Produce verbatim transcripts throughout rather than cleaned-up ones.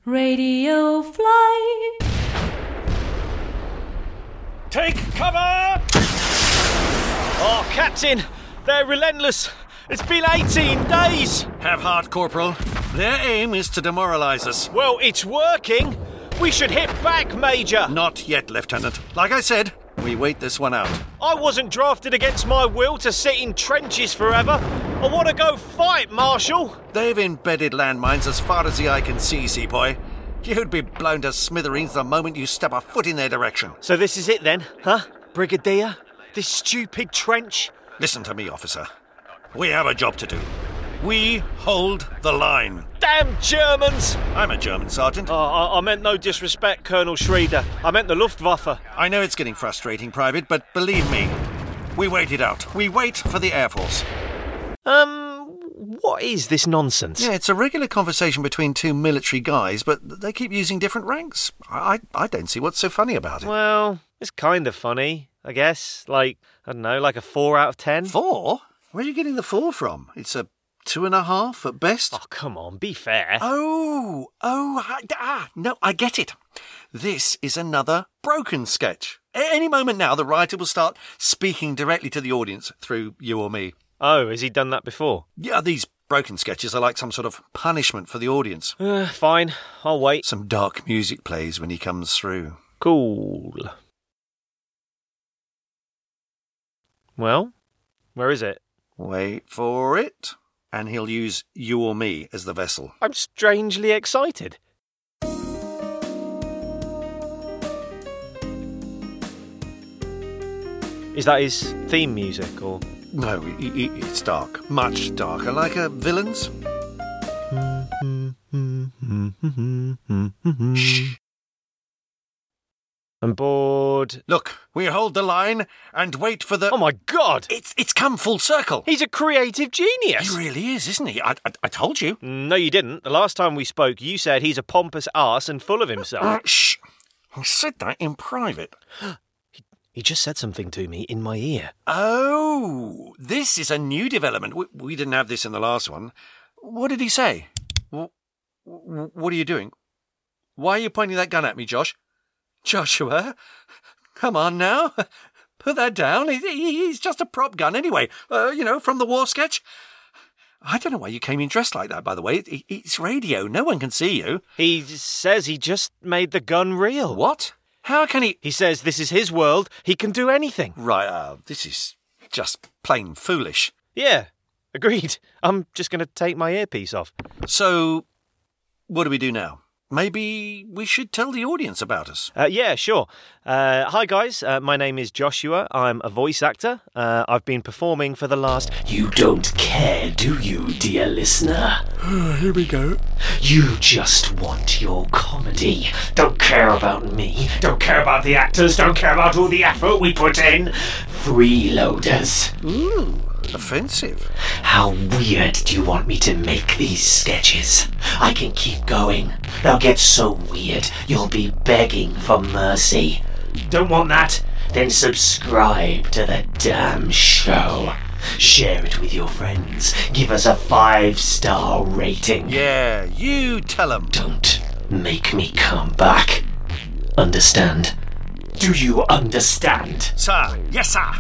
Radio Fly. Take cover! Oh, Captain, they're relentless. It's been eighteen days. Have heart, Corporal. Their aim is to demoralise us. Well, it's working. We should hit back, Major. Not yet, Lieutenant. Like I said, we wait this one out. I wasn't drafted against my will to sit in trenches forever. I want to go fight, Marshal. They've embedded landmines as far as the eye can see, Seaboy. You'd be blown to smithereens the moment you step a foot in their direction. So this is it then, huh, Brigadier? This stupid trench? Listen to me, officer. We have a job to do. We hold the line. Damn Germans! I'm a German, Sergeant. Oh, I, I meant no disrespect, Colonel Schrader. I meant the Luftwaffe. I know it's getting frustrating, Private, but believe me, we wait it out. We wait for the Air Force. Um, what is this nonsense? Yeah, it's a regular conversation between two military guys, but they keep using different ranks. I, I don't see what's so funny about it. Well, it's kind of funny, I guess. Like, I don't know, like a four out of ten? Four? Where are you getting the four from? It's a two and a half at best. Oh, come on, be fair. Oh, oh, I, ah, no, I get it. This is another broken sketch. At any moment now, the writer will start speaking directly to the audience through you or me. Oh, has he done that before? Yeah, these broken sketches are like some sort of punishment for the audience. Uh, fine, I'll wait. Some dark music plays when he comes through. Cool. Well, where is it? Wait for it. And he'll use you or me as the vessel. I'm strangely excited. Is that his theme music, or...? No, i- i- it's dark. Much darker, like a villain's. Shh. I'm bored. Look, we hold the line and wait for the... Oh my God! It's it's come full circle. He's a creative genius! He really is, isn't he? I, I, I told you. No, you didn't. The last time we spoke, you said he's a pompous arse and full of himself. Uh, shh. I said that in private. he, he just said something to me in my ear. Oh, this is a new development. We, we didn't have this in the last one. What did he say? W- w- what are you doing? Why are you pointing that gun at me, Josh? Joshua, come on now. Put that down. He, he's just a prop gun anyway. Uh, you know, from the war sketch. I don't know why you came in dressed like that, by the way. It, it's radio. No one can see you. He says he just made the gun real. What? How can he... He says this is his world. He can do anything. Right, uh, this is just plain foolish. Yeah, agreed. I'm just going to take my earpiece off. So, what do we do now? Maybe we should tell the audience about us. Uh, yeah, sure. Uh, hi, guys. Uh, my name is Joshua. I'm a voice actor. Uh, I've been performing for the last... You don't care, do you, dear listener? Here we go. You just want your comedy. Don't care about me. Don't care about the actors. Don't care about all the effort we put in. Freeloaders. Ooh, offensive. How weird do you want me to make these sketches? I can keep going. They'll get so weird, you'll be begging for mercy. Don't want that? Then subscribe to the damn show. Share it with your friends. Give us a five-star rating. Yeah, you tell 'em. Don't make me come back. Understand? Do you understand? Sir, yes, sir.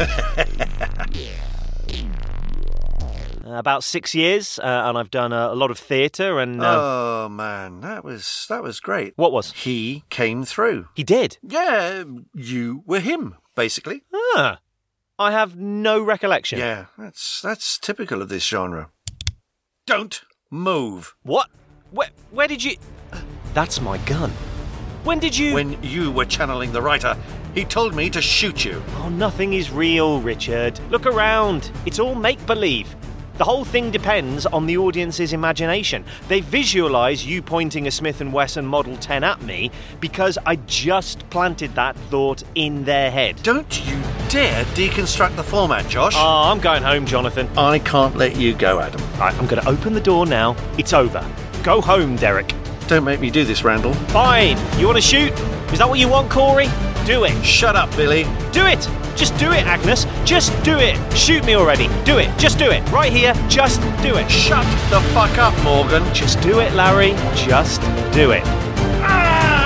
Uh, about six years, uh, and I've done uh, a lot of theatre and... Uh, Oh, man, that was that was great. What was? He came through. He did? Yeah, you were him, basically. Ah, I have no recollection. Yeah, that's that's typical of this genre. Don't move. What? Where, where did you... That's my gun. When did you... When you were channeling the writer, he told me to shoot you. Oh, nothing is real, Richard. Look around. It's all make-believe. The whole thing depends on the audience's imagination. They visualise you pointing a Smith and Wesson Model ten at me because I just planted that thought in their head. Don't you dare deconstruct the format, Josh. Oh, I'm going home, Jonathan. I can't let you go, Adam. Right, I'm going to open the door now. It's over. Go home, Derek. Don't make me do this, Randall. Fine. You want to shoot? Is that what you want, Corey? Do it. Shut up, Billy. Do it! Just do it, Agnes. Just do it. Shoot me already. Do it. Just do it. Right here. Just do it. Shut the fuck up, Morgan. Just do it, Larry. Just do it. Ah!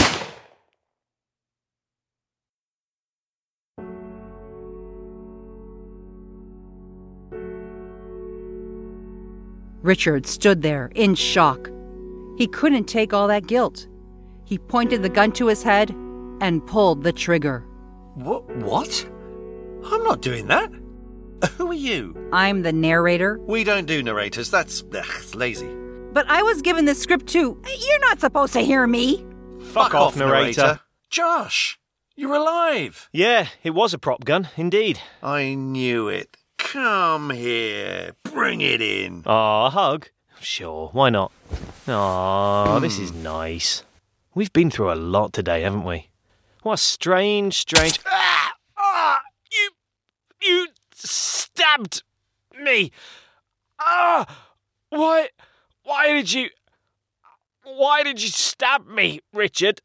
Richard stood there in shock. He couldn't take all that guilt. He pointed the gun to his head and pulled the trigger. What? What? I'm not doing that. Who are you? I'm the narrator. We don't do narrators. That's ugh, lazy. But I was given the script too. You're not supposed to hear me. Fuck off, narrator. Josh, you're alive. Yeah, it was a prop gun, indeed. I knew it. Come here. Bring it in. Aw, a hug? Sure, why not? Aw, this is nice. We've been through a lot today, haven't we? What a strange, strange... Ah! Ah! You... You stabbed me! Ah! Why... Why did you... Why did you stab me, Richard?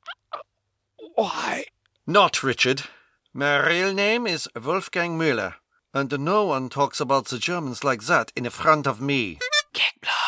Why? Not Richard. My real name is Wolfgang Müller, and no one talks about the Germans like that in front of me. Get blood.